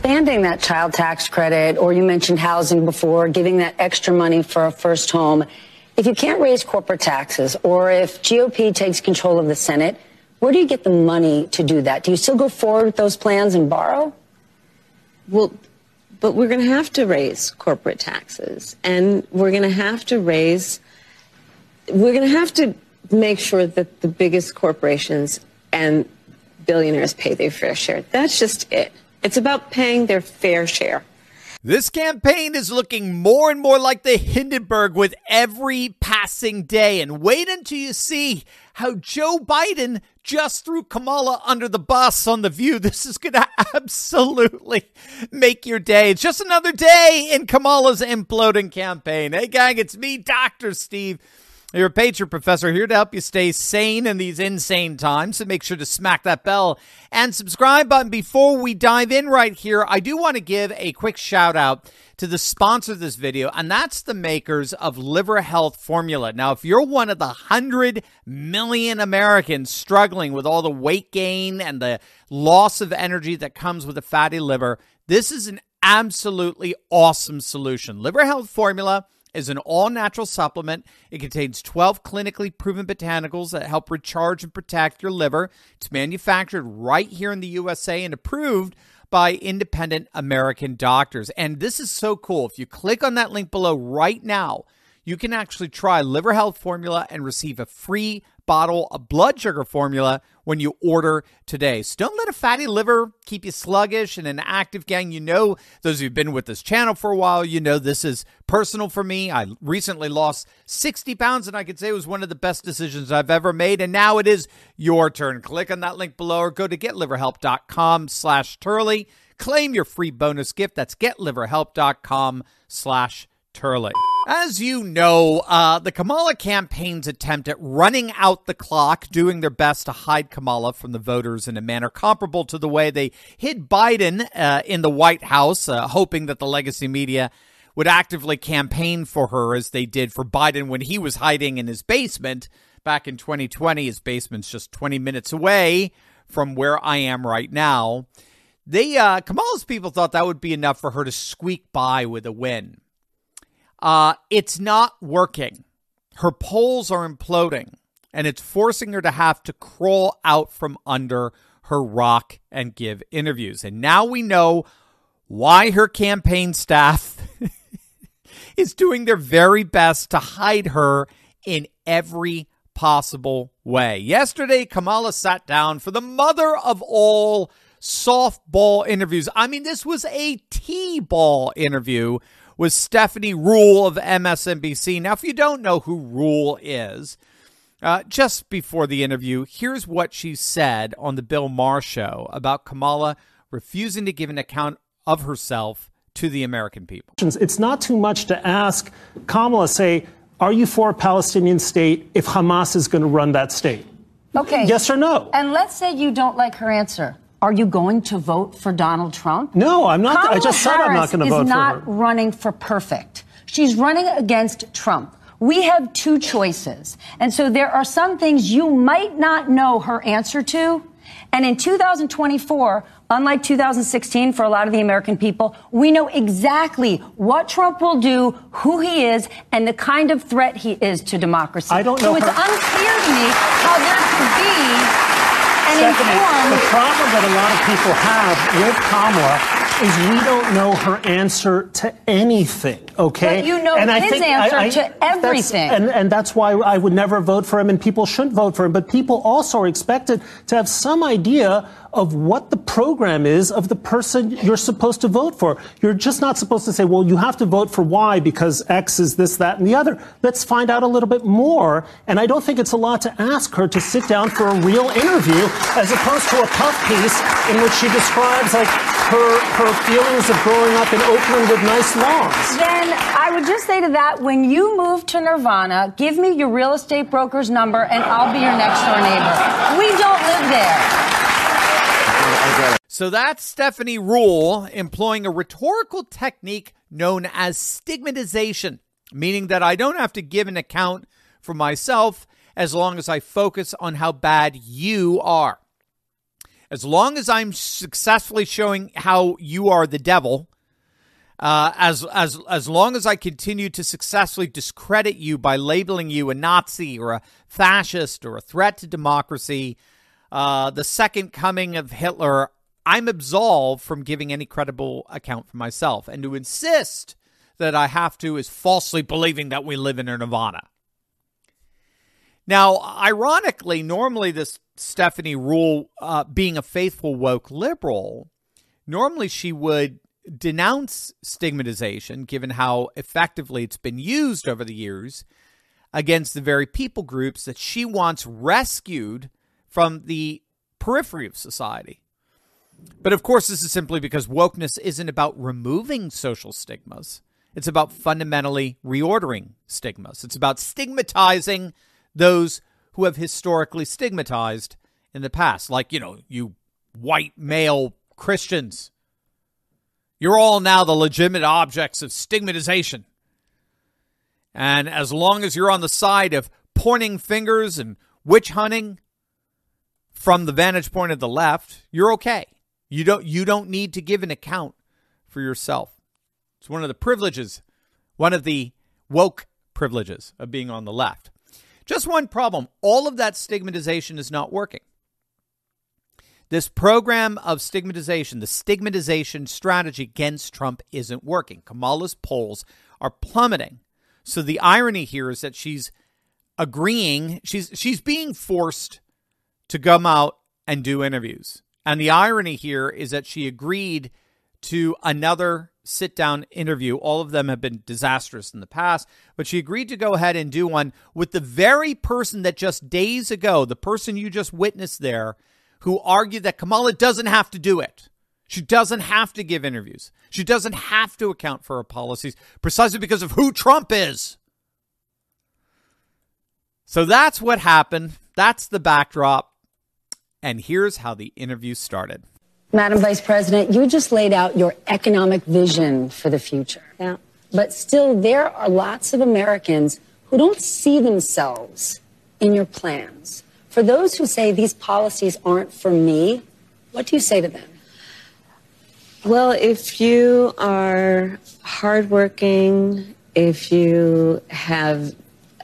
expanding that child tax credit, or you mentioned housing before, giving that extra money for a first home. If you can't raise corporate taxes, or if GOP takes control of the Senate, where do you get the money to do that? Do you still go forward with those plans and borrow? Well, but we're going to have to raise corporate taxes, and we're going to have to make sure that the biggest corporations and billionaires pay their fair share. That's just it. It's about paying their fair share. This campaign is looking more and more like the Hindenburg with every passing day. And wait until you see how Joe Biden just threw Kamala under the bus on The View. This is going to absolutely make your day. It's just another day in Kamala's imploding campaign. Hey, gang, it's me, Dr. Steve. You're a Patriot Professor, here to help you stay sane in these insane times. So make sure to smack that bell and subscribe button. Before we dive in right here, I do want to give a quick shout out to the sponsor of this video, and that's the makers of Liver Health Formula. Now, if you're one of the 100 million Americans struggling with all the weight gain and the loss of energy that comes with a fatty liver, this is an absolutely awesome solution. Liver Health Formula is an all-natural supplement. It contains 12 clinically proven botanicals that help recharge and protect your liver. It's manufactured right here in the USA and approved by independent American doctors. And this is so cool. If you click on that link below right now, you can actually try Liver Health Formula and receive a free bottle of blood sugar formula when you order today. So don't let a fatty liver keep you sluggish and inactive, gang. You know, those who've been with this channel for a while, you know this is personal for me. I recently lost 60 pounds, and I could say it was one of the best decisions I've ever made. And now it is your turn. Click on that link below or go to getliverhelp.com/Turley. Claim your free bonus gift. That's getliverhelp.com/Turley. As you know, the Kamala campaign's attempt at running out the clock, doing their best to hide Kamala from the voters in a manner comparable to the way they hid Biden in the White House, hoping that the legacy media would actively campaign for her as they did for Biden when he was hiding in his basement back in 2020. His basement's just 20 minutes away from where I am right now. Kamala's people thought that would be enough for her to squeak by with a win. It's not working. Her polls are imploding, and it's forcing her to have to crawl out from under her rock and give interviews. And now we know why her campaign staff is doing their very best to hide her in every possible way. Yesterday, Kamala sat down for the mother of all softball interviews. I mean, this was a T-ball interview with Stephanie Ruhle of MSNBC. Now, if you don't know who Ruhle is, just before the interview, here's what she said on the Bill Maher show about Kamala refusing to give an account of herself to the American people. It's not too much to ask Kamala, say, are you for a Palestinian state if Hamas is going to run that state? Okay. Yes or no? And let's say you don't like her answer. Are you going to vote for Donald Trump? No, I'm not. Kamala I just said I'm not going to vote for her. Harris is not running for perfect. She's running against Trump. We have two choices. And so there are some things you might not know her answer to. And in 2024, unlike 2016 for a lot of the American people, we know exactly what Trump will do, who he is, and the kind of threat he is to democracy. I don't know. So it's unclear to me how there could be Stephanie, the problem that a lot of people have with Kamala is we don't know her answer to anything, okay? But you know his answer to everything. And that's why I would never vote for him, and people shouldn't vote for him. But people also are expected to have some idea of what the program is of the person you're supposed to vote for. You're just not supposed to say, well, you have to vote for Y because X is this, that, and the other. Let's find out a little bit more. And I don't think it's a lot to ask her to sit down for a real interview as opposed to a puff piece in which she describes like her feelings of growing up in Oakland with nice lawns. Then I would just say to that, when you move to Nirvana, give me your real estate broker's number and I'll be your next door neighbor. We don't live there. So that's Stephanie Ruhle employing a rhetorical technique known as stigmatization, meaning that I don't have to give an account for myself as long as I focus on how bad you are. As long as I'm successfully showing how you are the devil, as long as I continue to successfully discredit you by labeling you a Nazi or a fascist or a threat to democracy, the second coming of Hitler, I'm absolved from giving any credible account for myself. And to insist that I have to is falsely believing that we live in a nirvana. Now, ironically, normally this Stephanie Ruhle, being a faithful woke liberal, normally she would denounce stigmatization, given how effectively it's been used over the years against the very people groups that she wants rescued from the periphery of society. But of course, this is simply because wokeness isn't about removing social stigmas. It's about fundamentally reordering stigmas. It's about stigmatizing those who have historically stigmatized in the past. Like, you white male Christians. You're all now the legitimate objects of stigmatization. And as long as you're on the side of pointing fingers and witch hunting from the vantage point of the left, you're okay. You don't need to give an account for yourself. It's one of the privileges, one of the woke privileges of being on the left. Just one problem. All of that stigmatization is not working. This program of stigmatization, the stigmatization strategy against Trump isn't working. Kamala's polls are plummeting. So the irony here is that she's agreeing, she's being forced to come out and do interviews. And the irony here is that she agreed to another sit-down interview. All of them have been disastrous in the past, but she agreed to go ahead and do one with the very person that just days ago, the person you just witnessed there, who argued that Kamala doesn't have to do it. She doesn't have to give interviews. She doesn't have to account for her policies precisely because of who Trump is. So that's what happened. That's the backdrop. And here's how the interview started. Madam Vice President, you just laid out your economic vision for the future. Yeah. But still, there are lots of Americans who don't see themselves in your plans. For those who say these policies aren't for me, what do you say to them? Well, if you are hardworking, if you have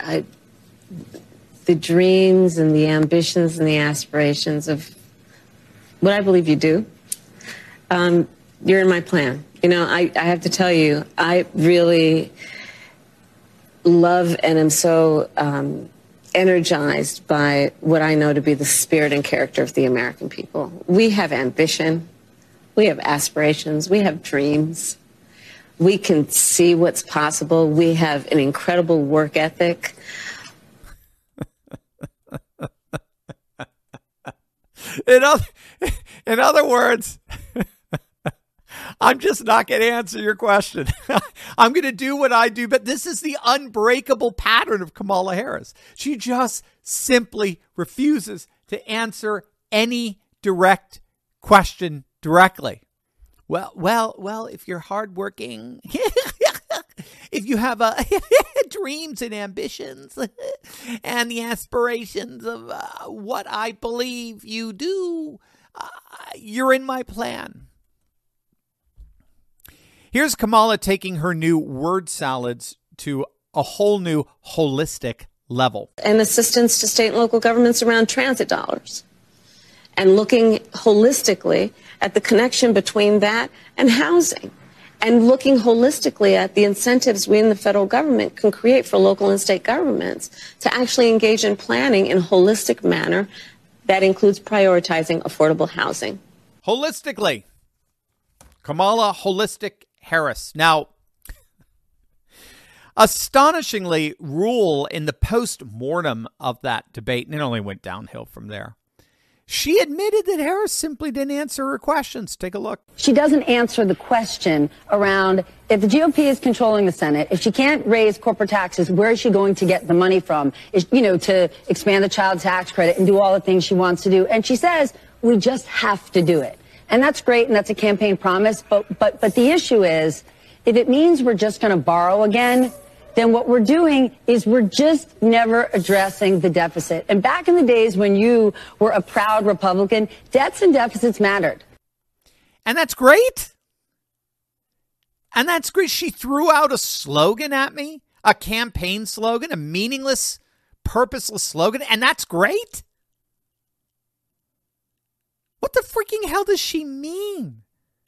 the dreams and the ambitions and the aspirations of what I believe you do, you're in my plan. I have to tell you, I really love and am so energized by what I know to be the spirit and character of the American people. We have ambition. We have aspirations. We have dreams. We can see what's possible. We have an incredible work ethic. In other words, I'm just not going to answer your question. I'm going to do what I do, but this is the unbreakable pattern of Kamala Harris. She just simply refuses to answer any direct question directly. Well, if you're hardworking, if you have dreams and ambitions and the aspirations of what I believe you do, you're in my plan. Here's Kamala taking her new word salads to a whole new holistic level. And assistance to state and local governments around transit dollars. And looking holistically at the connection between that and housing. And looking holistically at the incentives we in the federal government can create for local and state governments to actually engage in planning in a holistic manner that includes prioritizing affordable housing. Holistically. Kamala Holistic Harris. Now, astonishingly, Ruhle, in the post-mortem of that debate, and it only went downhill from there, she admitted that Harris simply didn't answer her questions. Take a look. She doesn't answer the question around if the GOP is controlling the Senate, if she can't raise corporate taxes, where is she going to get the money from? To expand the child tax credit and do all the things she wants to do. And she says, we just have to do it. And that's great, and that's a campaign promise. But the issue is, if it means we're just going to borrow again, then what we're doing is we're just never addressing the deficit. And back in the days when you were a proud Republican, debts and deficits mattered. And that's great. And that's great. She threw out a slogan at me, a campaign slogan, a meaningless, purposeless slogan, and that's great. What the freaking hell does she mean?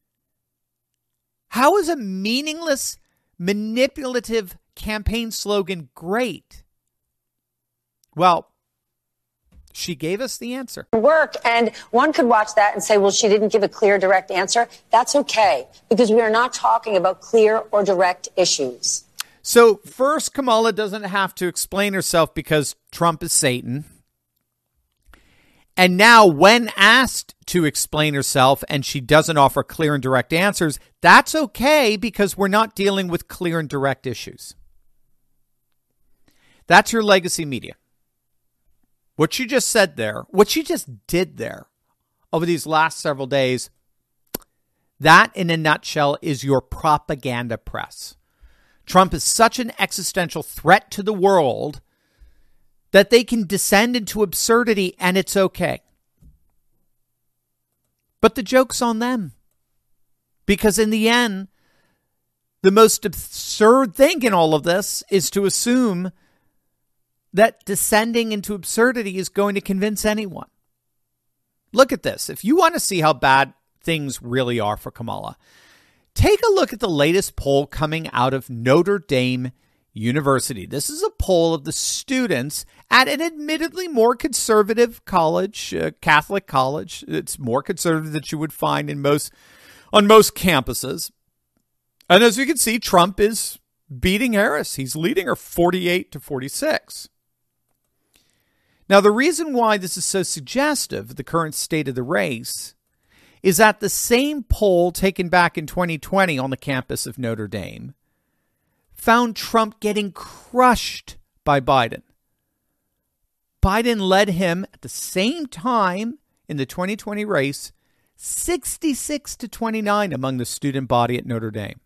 How is a meaningless, manipulative campaign slogan great? Well, she gave us the answer. Work, and one could watch that and say, well, she didn't give a clear, direct answer. That's okay, because we are not talking about clear or direct issues. So first, Kamala doesn't have to explain herself because Trump is Satan. And now when asked to explain herself and she doesn't offer clear and direct answers, that's okay because we're not dealing with clear and direct issues. That's your legacy media. What she just said there, what she just did there over these last several days, that in a nutshell is your propaganda press. Trump is such an existential threat to the world that they can descend into absurdity and it's okay. But the joke's on them. Because in the end, the most absurd thing in all of this is to assume that descending into absurdity is going to convince anyone. Look at this. If you want to see how bad things really are for Kamala, take a look at the latest poll coming out of Notre Dame University. This is a poll of the students at an admittedly more conservative college, Catholic college. It's more conservative than you would find on most campuses. And as you can see, Trump is beating Harris. He's leading her 48-46. Now, the reason why this is so suggestive of the current state of the race is that the same poll taken back in 2020 on the campus of Notre Dame found Trump getting crushed by Biden. Biden led him at the same time in the 2020 race, 66-29 among the student body at Notre Dame.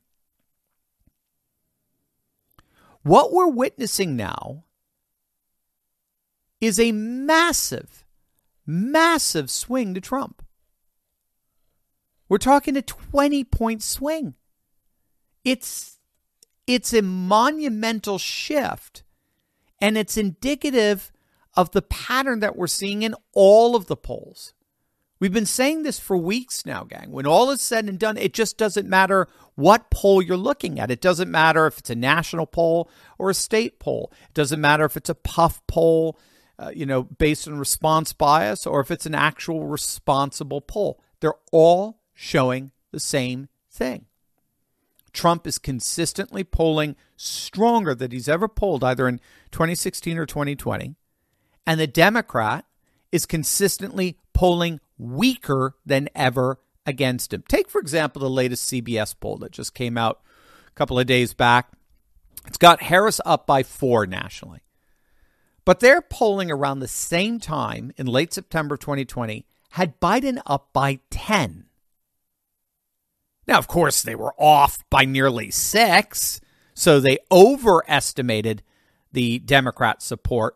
What we're witnessing now is a massive, massive swing to Trump. We're talking a 20-point swing. It's a monumental shift, and it's indicative of the pattern that we're seeing in all of the polls. We've been saying this for weeks now, gang. When all is said and done, it just doesn't matter what poll you're looking at. It doesn't matter if it's a national poll or a state poll. It doesn't matter if it's a puff poll, based on response bias, or if it's an actual responsible poll. They're all showing the same thing. Trump is consistently polling stronger than he's ever polled, either in 2016 or 2020. And the Democrat is consistently polling weaker than ever against him. Take, for example, the latest CBS poll that just came out a couple of days back. It's got Harris up by 4 nationally. But they're polling around the same time in late September 2020 had Biden up by 10. Now, of course, they were off by nearly 6, so they overestimated the Democrat support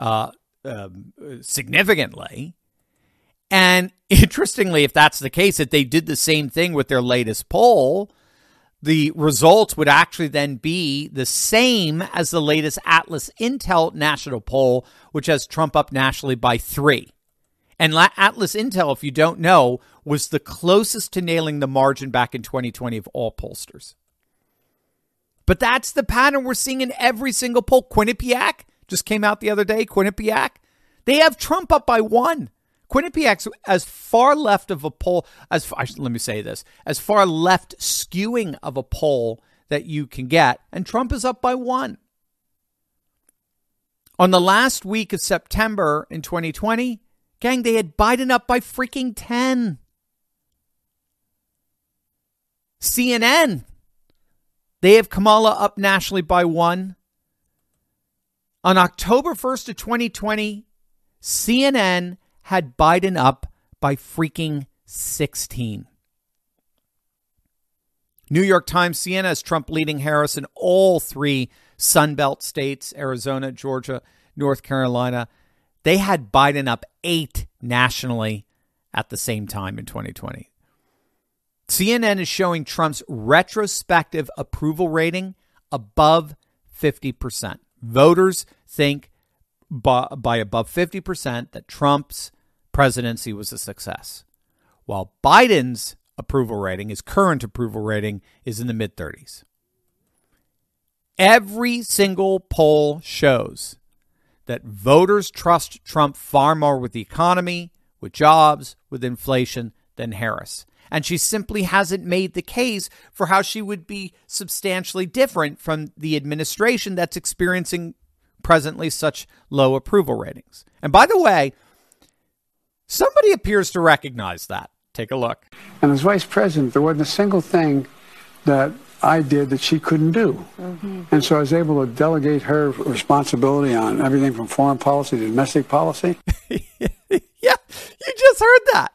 significantly. And interestingly, if that's the case, if they did the same thing with their latest poll, the results would actually then be the same as the latest Atlas Intel national poll, which has Trump up nationally by 3. And Atlas Intel, if you don't know, was the closest to nailing the margin back in 2020 of all pollsters. But that's the pattern we're seeing in every single poll. Quinnipiac just came out the other day. Quinnipiac, they have Trump up by 1. Quinnipiac's as far left of a poll, as far left skewing of a poll that you can get, and Trump is up by 1. On the last week of September in 2020, gang, they had Biden up by freaking 10. CNN, they have Kamala up nationally by 1. On October 1st of 2020, CNN had Biden up by freaking 16. New York Times, CNN has Trump leading Harris in all 3 Sunbelt states, Arizona, Georgia, North Carolina, they had Biden up 8 nationally at the same time in 2020. CNN is showing Trump's retrospective approval rating above 50%. Voters think by above 50% that Trump's presidency was a success, while Biden's approval rating, his current approval rating, is in the mid-30s. Every single poll shows that voters trust Trump far more with the economy, with jobs, with inflation than Harris. And she simply hasn't made the case for how she would be substantially different from the administration that's experiencing presently such low approval ratings. And by the way, somebody appears to recognize that. Take a look. And as vice president, there wasn't a single thing that I did that she couldn't do. Mm-hmm. And so I was able to delegate her responsibility on everything from foreign policy to domestic policy. Yeah, you just heard that.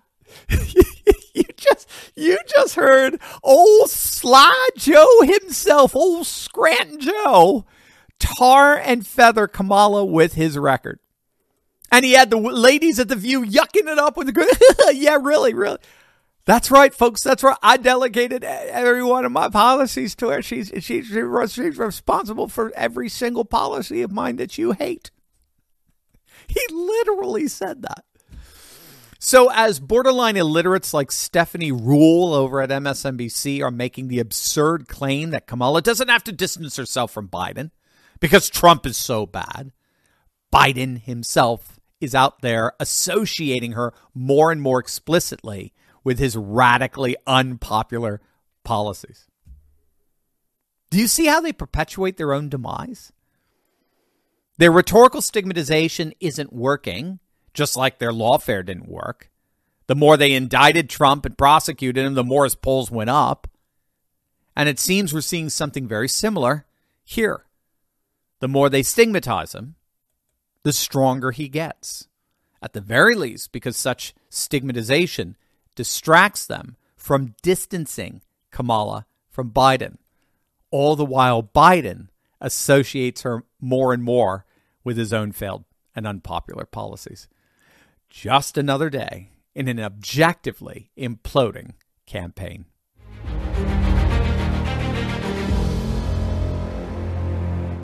You just heard old Sly Joe himself, old Scranton Joe, tar and feather Kamala with his record. And he had the ladies at the View yucking it up with the good. Yeah, really. That's right, folks. That's right. I delegated every one of my policies to her. She's responsible for every single policy of mine that you hate. He literally said that. So as borderline illiterates like Stephanie Ruhle over at MSNBC are making the absurd claim that Kamala doesn't have to distance herself from Biden because Trump is so bad, Biden himself is out there associating her more and more explicitly with his radically unpopular policies. Do you see how they perpetuate their own demise? Their rhetorical stigmatization isn't working, just like their lawfare didn't work. The more they indicted Trump and prosecuted him, the more his polls went up. And it seems we're seeing something very similar here. The more they stigmatize him, the stronger he gets. At the very least, because such stigmatization distracts them from distancing Kamala from Biden. All the while Biden associates her more and more with his own failed and unpopular policies. Just another day in an objectively imploding campaign.